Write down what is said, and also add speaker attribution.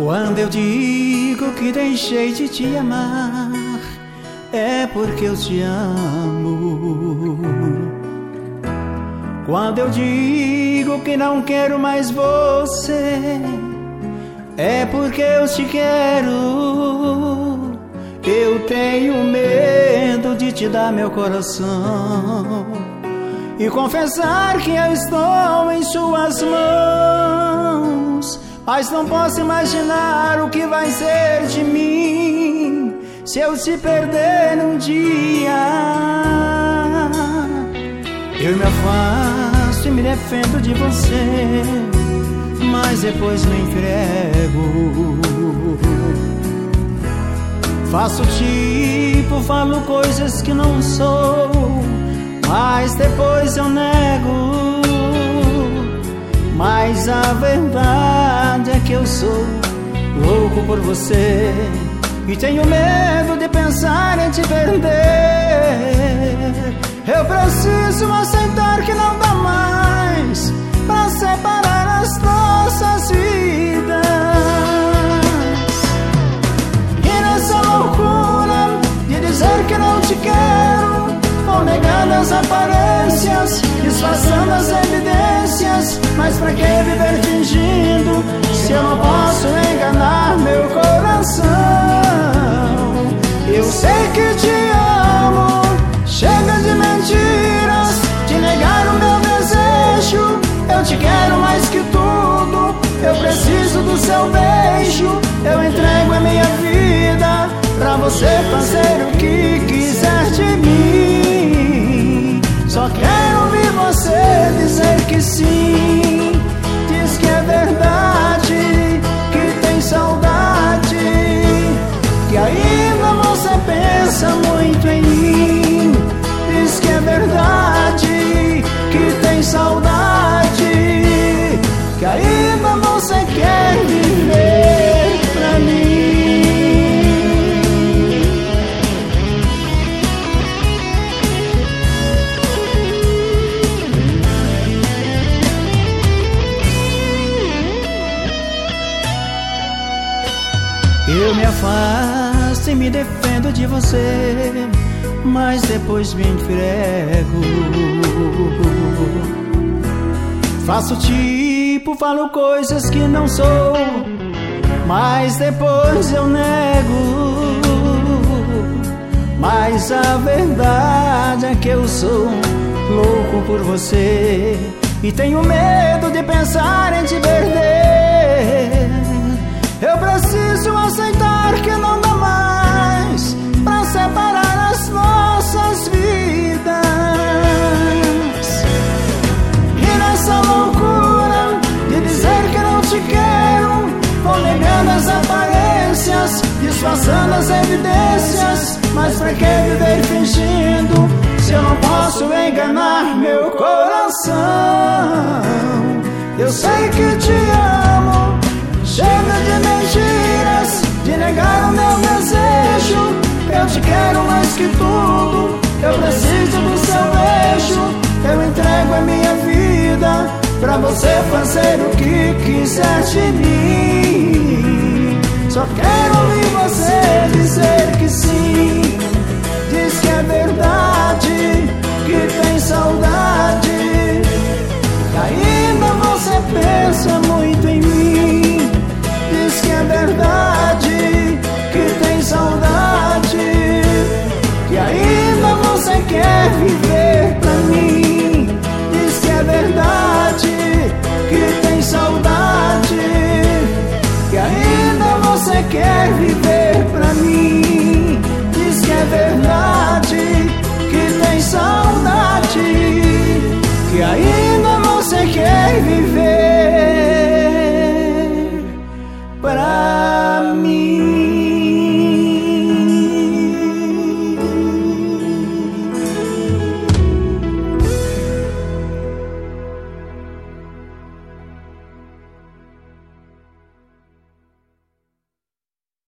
Speaker 1: Quando eu digo que deixei de te amar, é porque eu te amo. Quando eu digo que não quero mais você, é porque eu te quero. Eu tenho medo de te dar meu coração e confessar que eu estou em suas mãos, mas não posso imaginar o que vai ser de mim se eu te perder um dia. Eu me afasto e me defendo de você, mas depois me entrego. Faço tipo, falo coisas que não sou, mas depois eu nego. Mas a verdade é que eu sou louco por você e tenho medo de pensar em te perder. Eu preciso aceitar que não dá mais pra separar as nossas vidas. E nessa loucura de dizer que não te quero, vou negando as aparências, disfarçando as evidências. Mas pra que viver fingindo se eu não posso enganar meu coração? Eu sei que te amo, chega de mentiras, de negar o meu desejo. Eu te quero mais que tudo, eu preciso do seu beijo. Eu entrego a minha vida pra você fazer o que quiser de mim. Só quero ouvir você dizer que sim. Diz que é verdade, que tem saudade, que ainda você pensa muito em mim. Diz que é verdade, que tem saudade, que ainda você quer viver pra mim. Eu me afasto e me defendo de você, mas depois me entrego. Faço tipo, falo coisas que não sou, mas depois eu nego. Mas a verdade é que eu sou louco por você e tenho medo de pensar em te perder. Eu preciso aceitar que não dá mais pra separar as nossas vidas. E nessa loucura de dizer que não te quero, vou negando as aparências, disfarçando as evidências. Mas pra que viver fingindo se eu não posso enganar meu coração? Eu sei que te amo, chega de mentiras, de negar o meu desejo. Eu te quero mais que tudo, eu preciso do seu beijo. Eu entrego a minha vida pra você fazer o que quiser de mim. Só quero ouvir